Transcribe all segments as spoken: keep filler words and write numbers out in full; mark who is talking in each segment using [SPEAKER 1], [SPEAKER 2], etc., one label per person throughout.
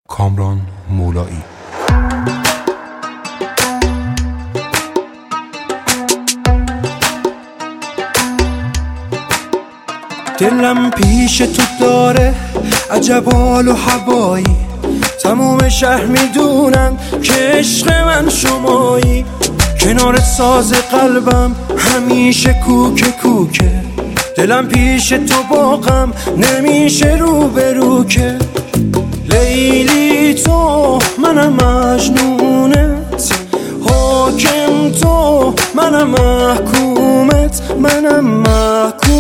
[SPEAKER 1] کامران مولایی.
[SPEAKER 2] دلم پیش تو داره عجب حال و هوایی، تموم شهر میدونن که عشق من شمایی. کنار ساز قلبم همیشه کوکه کوکه، دلم پیش تو باغم نمیشه رو به رو که. لیلی تو منم مجنونت، حاکم تو منم محکومت، منم محکومت.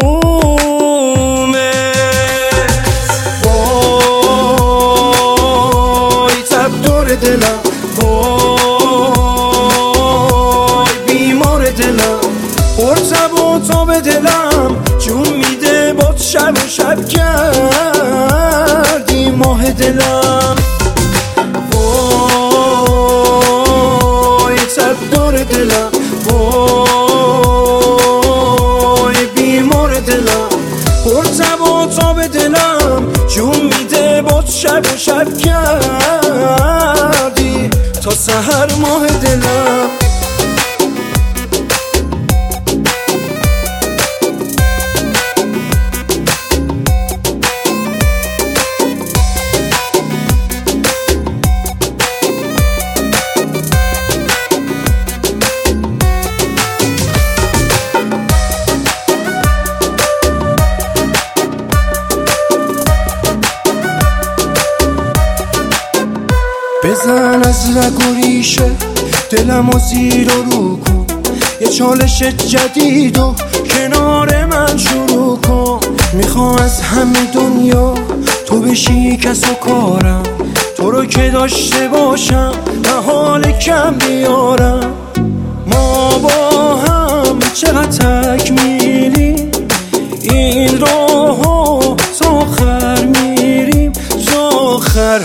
[SPEAKER 2] وای تب دور دلم، وای بیمار دلم، پرتب و تاب دلم جون میده باد شب و شب کردی ماه دلم. وای تب دور دلم، وای بیمار دلم، پرتب و تاب دلم جون میده باد شب و شب کردی تا سحر ماه دلم. بزن از رگ و ریشه دلم و زیر و رو کن، یه چالش جدید و کنار من شروع کن. میخوام از همه دنیا تو بشی کس و کارم، تو رو که داشته باشم و حال کم بیارم. ما با هم چقدر تکمیلیم، این راهو تا آخر میریم، تا آخر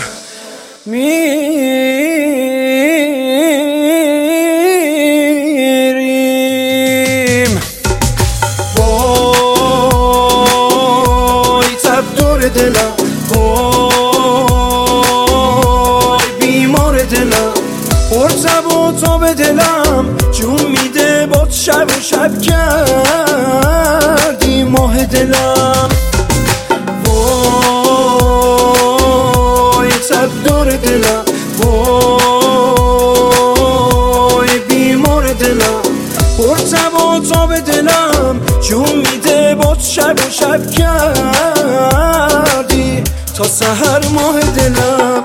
[SPEAKER 2] میریم. وای تب دور دلم، وای بیمار دلم، پرتب و تاب دلم جون میده باد شب و شب کردی ماه دلم. دلم وای بیمار دلم، پرتب و تاب دلم جون میده باد شب و شب کردی تا سحر ماه دلم.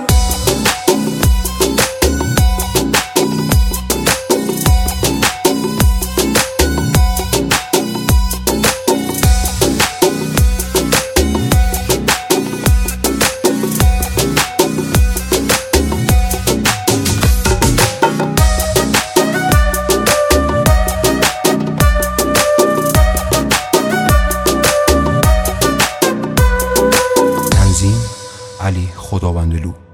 [SPEAKER 1] علی خداوندلو.